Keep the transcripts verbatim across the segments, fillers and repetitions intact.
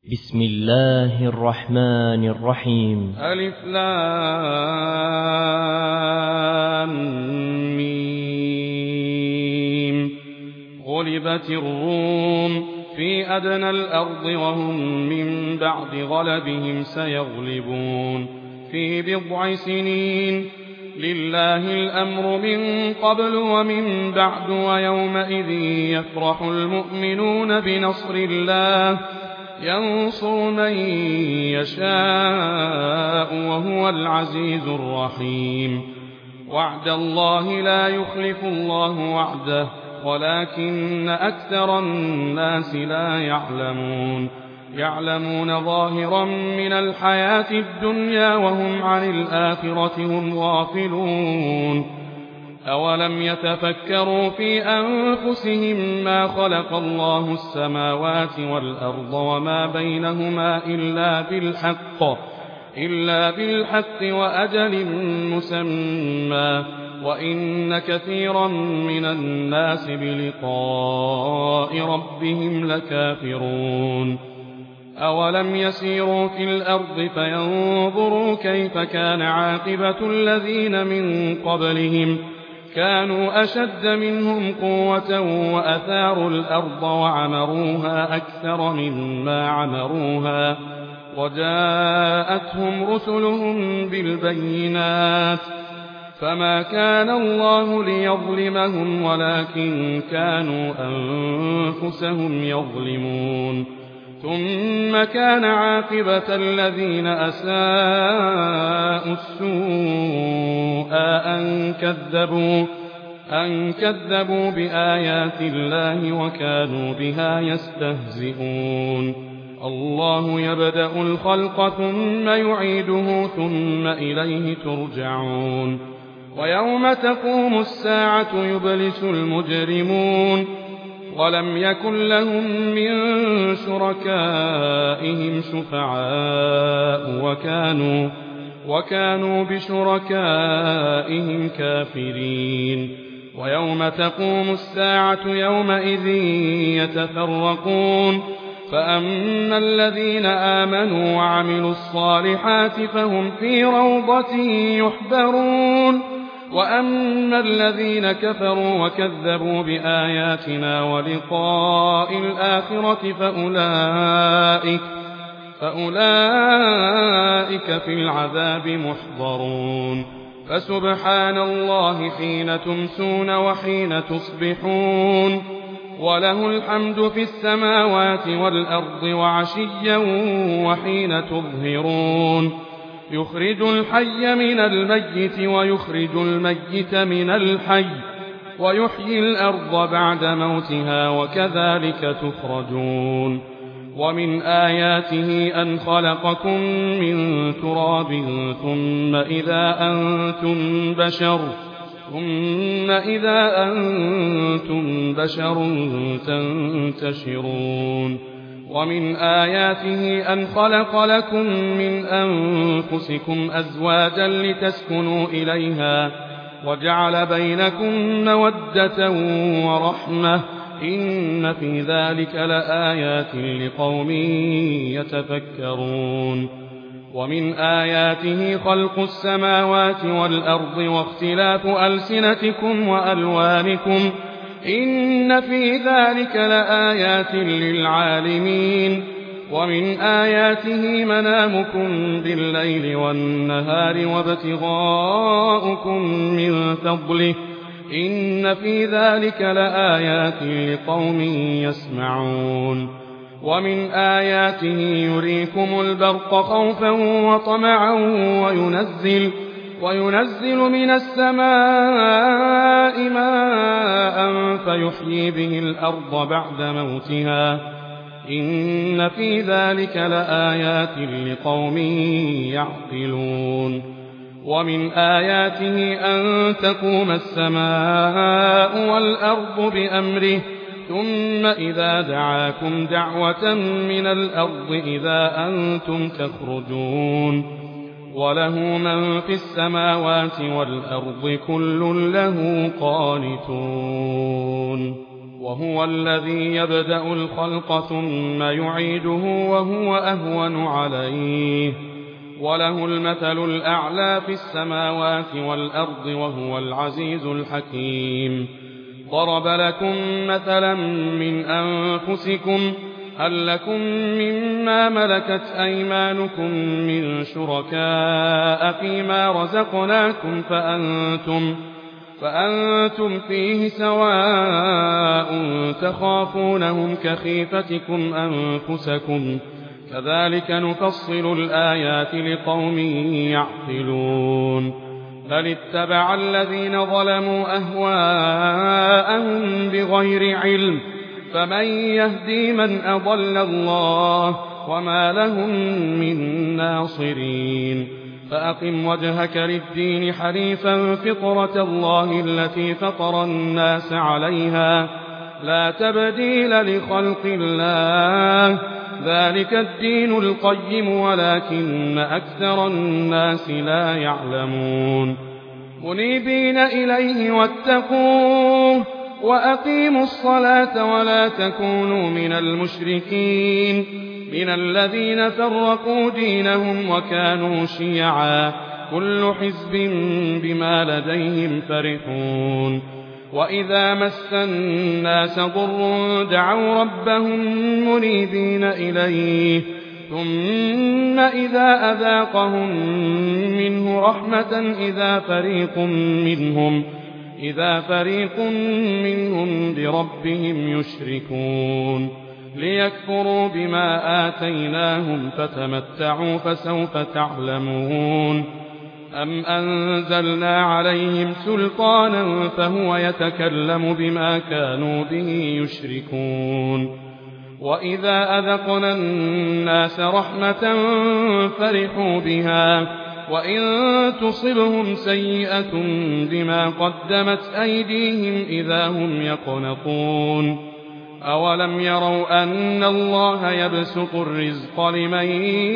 بسم الله الرحمن الرحيم. ألف لام ميم. غلبت الروم في أدنى الأرض وهم من بعد غلبهم سيغلبون في بضع سنين. لله الأمر من قبل ومن بعد ويومئذ يفرح المؤمنون بنصر الله ينصر من يشاء وهو العزيز الرحيم. وعد الله لا يخلف الله وعده ولكن أكثر الناس لا يعلمون. يعلمون ظاهرا من الحياة الدنيا وهم عن الآخرة هم غافلون. أولم يتفكروا في أنفسهم ما خلق الله السماوات والأرض وما بينهما إلا بالحق إلا بالحق وأجل مسمى وإن كثيرا من الناس بلقاء ربهم لكافرون. أولم يسيروا في الأرض فينظروا كيف كان عاقبة الذين من قبلهم كانوا أشد منهم قوة وأثاروا الأرض وعمروها أكثر مما عمروها وجاءتهم رسلهم بالبينات فما كان الله ليظلمهم ولكن كانوا أنفسهم يظلمون. ثم كان عاقبة الذين أساءوا السوء أن كذبوا, أن كذبوا بآيات الله وكانوا بها يستهزئون. الله يبدأ الخلق ثم يعيده ثم إليه ترجعون. ويوم تقوم الساعة يبلس المجرمون ولم يكن لهم من شركائهم شفعاء وكانوا, وكانوا بشركائهم كافرين. ويوم تقوم الساعة يومئذ يتفرقون فأما الذين آمنوا وعملوا الصالحات فهم في روضة يحبرون وأما الذين كفروا وكذبوا بآياتنا ولقاء الآخرة فأولئك, فأولئك في العذاب محضرون. فسبحان الله حين تمسون وحين تصبحون وله الحمد في السماوات والأرض وعشيا وحين تظهرون. يخرج الحي من الميت ويخرج الميت من الحي ويحيي الأرض بعد موتها وكذلك تخرجون. ومن آياته أن خلقكم من تراب ثم إذا أنتم بشر ثم إذا أنتم بشر تنتشرون. ومن آياته أن خلق لكم من أنفسكم أزواجا لتسكنوا إليها وجعل بينكم مودة ورحمة إن في ذلك لآيات لقوم يتفكرون. ومن آياته خلق السماوات والأرض واختلاف ألسنتكم وألوانكم إن في ذلك لآيات للعالمين. ومن آياته منامكم بالليل والنهار وابتغاؤكم من فضله إن في ذلك لآيات لقوم يسمعون. ومن آياته يريكم البرق خوفا وطمعا وينزل وينزل من السماء ماء فيحيي به الأرض بعد موتها إن في ذلك لآيات لقوم يعقلون. ومن آياته أن تقوم السماء والأرض بأمره ثم إذا دعاكم دعوة من الأرض إذا أنتم تخرجون. وله من في السماوات والأرض كل له قانتون. وهو الذي يبدأ الخلق ثم يعيده وهو أهون عليه وله المثل الأعلى في السماوات والأرض وهو العزيز الحكيم. ضرب لكم مثلا من أنفسكم هل لكم مما ملكت أيمانكم من شركاء فيما رزقناكم فأنتم, فأنتم فيه سواء تخافونهم كخيفتكم أنفسكم كذلك نفصل الآيات لقوم يعقلون. بل اتبع الذين ظلموا أهواءهم بغير علم فمن يهدي من أضل الله وما لهم من ناصرين. فأقم وجهك للدين حنيفا فطرة الله التي فطر الناس عليها لا تبديل لخلق الله ذلك الدين القيم ولكن أكثر الناس لا يعلمون. منيبين إليه واتقوه وأقيموا الصلاة ولا تكونوا من المشركين من الذين فرقوا دينهم وكانوا شيعا كل حزب بما لديهم فرحون. وإذا مس الناس ضر دعوا ربهم منيبين إليه ثم إذا أذاقهم منه رحمة إذا فريق منهم إذا فريق منهم بربهم يشركون. ليكفروا بما آتيناهم فتمتعوا فسوف تعلمون. أم أنزلنا عليهم سلطانا فهو يتكلم بما كانوا به يشركون. وإذا أذقنا الناس رحمة فرحوا بها وإن تصبهم سيئة بما قدمت أيديهم إذا هم يقنطون. أولم يروا أن الله يبسط الرزق لمن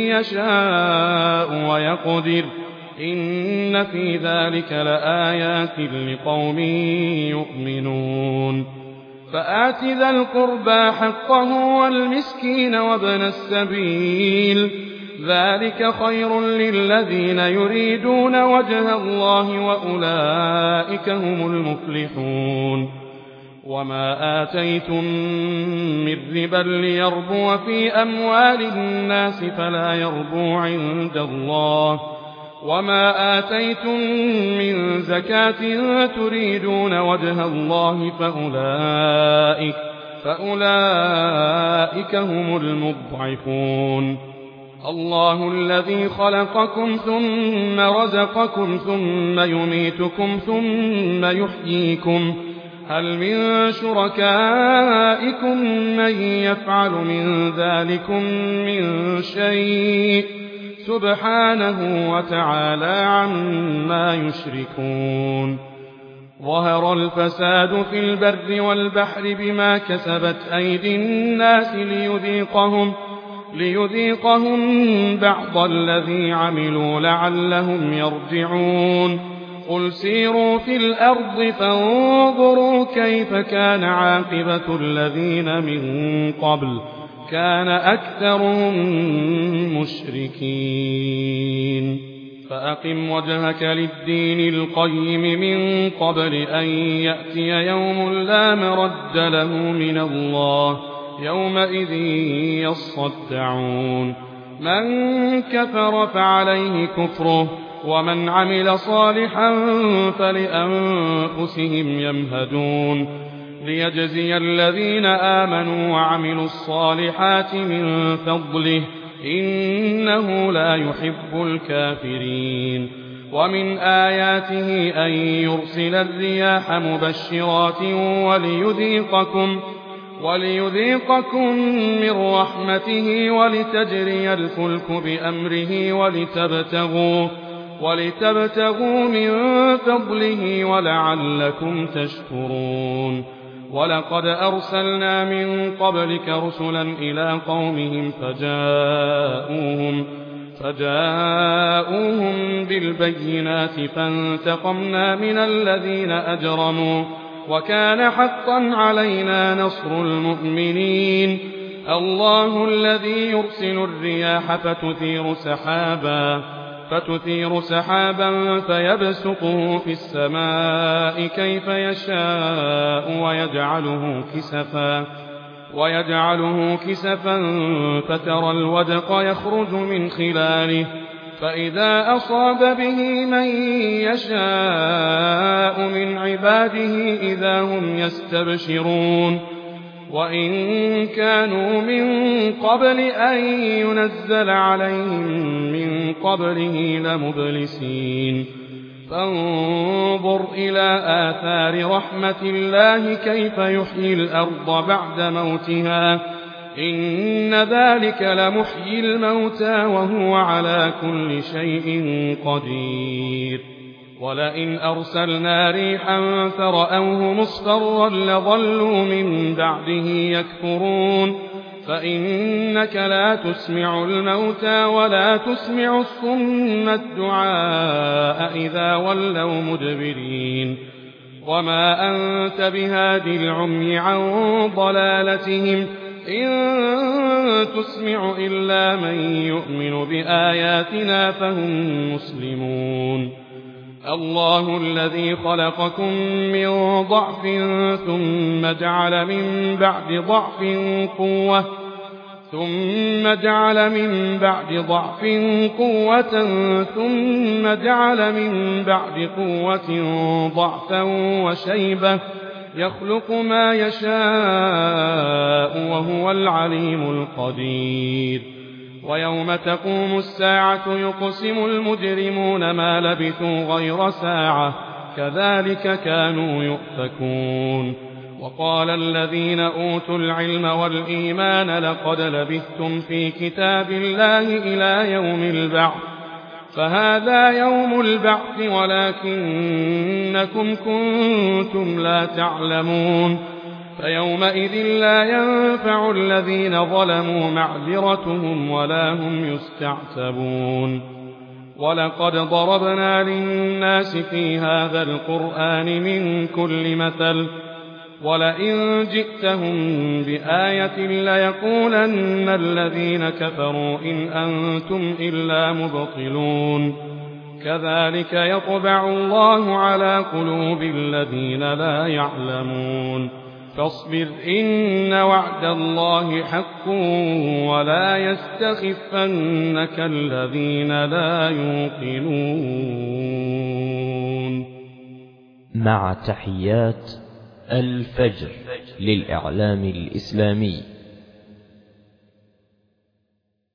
يشاء ويقدر إن في ذلك لآيات لقوم يؤمنون. فآت ذا القربى حقه والمسكين وابن السبيل ذلك خير للذين يريدون وجه الله وأولئك هم المفلحون. وما آتيتم من ربا ليربو في أموال الناس فلا يربو عند الله وما آتيتم من زكاة تريدون وجه الله فأولئك, فأولئك هم المضعفون. الله الذي خلقكم ثم رزقكم ثم يميتكم ثم يحييكم هل من شركائكم من يفعل من ذلكم من شيء سبحانه وتعالى عما يشركون. ظهر الفساد في البر والبحر بما كسبت أيدي الناس ليذيقهم, ليذيقهم بعض الذي عملوا لعلهم يرجعون. قل سيروا في الأرض فانظروا كيف كان عاقبة الذين من قبل كان أكثرهم مشركين. فأقم وجهك للدين القيم من قبل أن يأتي يوم لا مرد له من الله يومئذ يصدعون. من كفر فعليه كفره ومن عمل صالحا فلأنفسهم يمهدون. ليجزي الذين آمنوا وعملوا الصالحات من فضله إنه لا يحب الكافرين. ومن آياته أن يرسل الرياح مبشرات وليذيقكم, وليذيقكم من رحمته ولتجري الفلك بأمره ولتبتغوا, ولتبتغوا من فضله ولعلكم تشكرون. ولقد أرسلنا من قبلك رسلا إلى قومهم فجاءوهم, فجاءوهم بالبينات فانتقمنا من الذين أجرموا, وكان حقا علينا نصر المؤمنين. الله الذي يرسل الرياح فتثير سحابا فتثير سحابا فيبسطه في السماء كيف يشاء ويجعله كسفا ويجعله كسفا فترى الودق يخرج من خلاله فإذا أصاب به من يشاء من عباده إذا هم يستبشرون. وإن كانوا من قبل أن ينزل عليهم من قبله لمبلسين. فانظر إلى آثار رحمة الله كيف يحيي الأرض بعد موتها إن ذلك لمحيي الموتى وهو على كل شيء قدير. ولئن أرسلنا ريحا فرأوه مصفرا لظلوا من بعده يكفرون. فإنك لا تسمع الموتى ولا تسمع الصم الدعاء إذا ولوا مدبرين. وما أنت بهادي العمي عن ضلالتهم إن تسمع إلا من يؤمن بآياتنا فهم مسلمون. الله الذي خلقكم من ضعف ثم جعل من بعد ضعف قوة ثم جعل من بعد ضعف قوة ثم جعل من بعد قوة ضعفا وشيبة يخلق ما يشاء وهو العليم القدير. ويوم تقوم الساعة يقسم المجرمون ما لبثوا غير ساعة كذلك كانوا يؤفكون. وقال الذين أوتوا العلم والإيمان لقد لبثتم في كتاب الله إلى يوم البعث فهذا يوم البعث ولكنكم كنتم لا تعلمون. فيومئذ لا ينفع الذين ظلموا معذرتهم ولا هم يستعتبون. ولقد ضربنا للناس في هذا القرآن من كل مثل ولئن جئتهم بآية ليقولن الذين كفروا إن أنتم إلا مبطلون. كذلك يطبع الله على قلوب الذين لا يعلمون. فاصبر إن وعد الله حق ولا يستخفنك الذين لا يوقنون. مع تحيات الفجر للإعلام الإسلامي.